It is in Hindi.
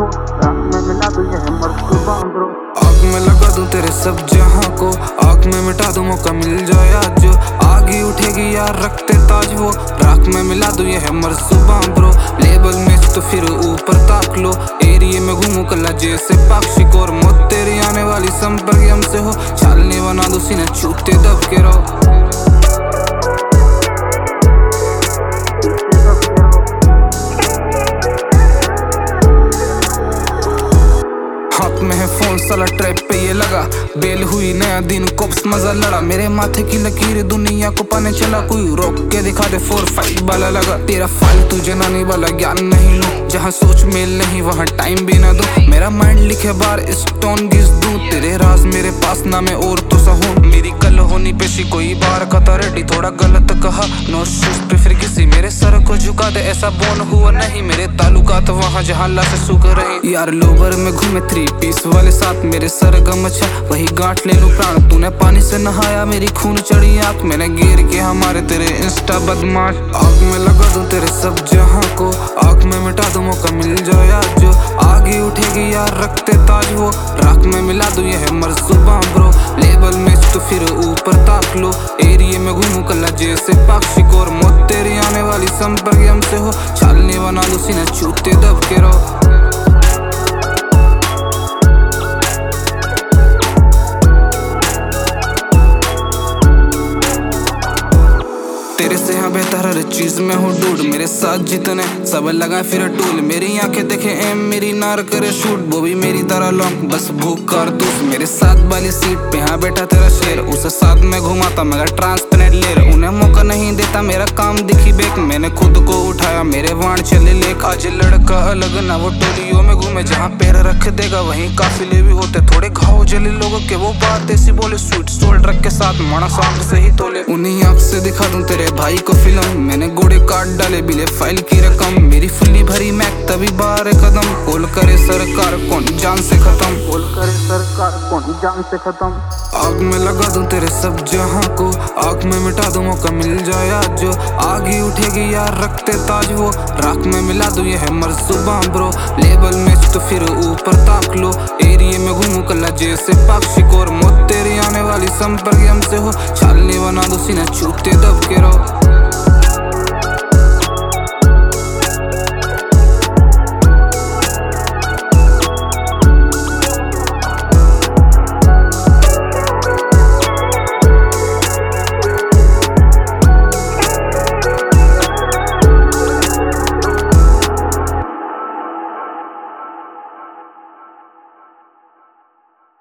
वो, रात में मिला दूं ये है मर्ज़ुबां ब्रो। आग में लगा दूं तेरे सब जहां को, आग में मिटा दूं मौका मिल जाए आज जो, आग ही उठेगी यार रखते ताज वो, राख में मिला दूं ये है मर्ज़ुबां ब्रो। लेबल में तो फिर ऊपर ताक लो, एरिए में घूमू कल्ला जैसे पाक्षिक और मौत तेरी आने वाली संपर्क हमसे हो, छालने बना दो सीने छूटते दब के रहो। हाथ में है फोन साला ट्रैप पे ये लगा, बेल हुई नया दिन कोप्स मजा लड़ा, मेरे माथे की लकीर दुनिया को पाने चला, कोई रोक के दिखा दे 4-5 वाला लगा। तेरा फालतू जनाने वाला ज्ञान नहीं लूं, जहाँ सोच मेल नहीं वहाँ टाइम भी ना दूं, मेरा माइंड लिखे बार स्टोन घिस दूं, तेरे राज मेरे पास ना मैं और तो सहूं, मेरी कल होनी पेशी कोई बार कता रेडी, थोड़ा गलत कहा नो शूज पे फिर किसी मेरे सर को झुका दे, ऐसा बोन हुआ नहीं मेरे ताल्लुकात वहाँ जहाँ लाश सूख रही। यार लोबर में घूमे 3 पीस वाले साथ मेरे सर गम अच्छा, वही गांठ ले लूं प्राण, तूने पानी से नहाया मेरी खून चढ़ी आंख, मैंने गिर के हमारे तेरे इंस्टा बदमाश। आग में लगा दूं तेरे सब जहां को, आग में मिटा दूं मौका मिल जाए आज जो, आग ही उठेगी यार रखते ताज वो, राख में मिला दूं ये है मर्ज़ुबां ब्रो। लेबल में तो फिर ऊपर ताक लो, एरिए में घूमू कल्ला जैसे पाक्षिक और मौत तेरी आने वाली संपर्क हमसे हो, छालने बना दो सीने छूटते दब के रहो। तेरे से हाँ बेहतर हर चीज में हूँ डूड, मेरे साथ जितने सब लगाए फिर टूल, मेरी आंखें देखे एम मेरी नार करे शूट, वो भी मेरी तरह लॉन्ग बस भूख कारतूस, मेरे साथ वाली सीट पे हाँ बैठा तेरा शेर, उसे साथ में घुमाता मगर ट्रांसपेरेंट लेर, उन्हें मौका नहीं देता मेरा काम दिखी बेक, मैंने खुद को उठाया मेरे वाण चले लेक, आज लड़का अलग ना वो टोलियों में घूमे, जहाँ पैर रख देगा वहीं काफिले भी होते, थोड़े घाव जले लोगों के वो बात ऐसी बोले, स्वीट शोल्डर के साथ माना सांप से ही तोले, उन्हीं आँख से दिखा दूं तेरे भाई को फिल्म, मैंने गोड़े काट डाले बिले फाइल की रकम, मेरी फुल्ली भरी मैक तभी बाहर कदम, कॉल करे सरकार कौन जान से खत्म, कॉल करे सरकार कौन जान से खत्म। आग में लगा दूं तेरे सब जहां को, आग में मिटा दूं मौका मिल जाए आज जो, आग ही उठेगी यार रखते ताज वो, राख में मिला दूं ये है मर्ज़ुबां ब्रो। लेबल में तो फिर ऊपर ताक लो, एरिए में घूमू कल्ला जैसे पाक्षिक और मौत तेरी आने वाली संपर्क हमसे हो, छालने बना दो सीने छूटते दब के रहो।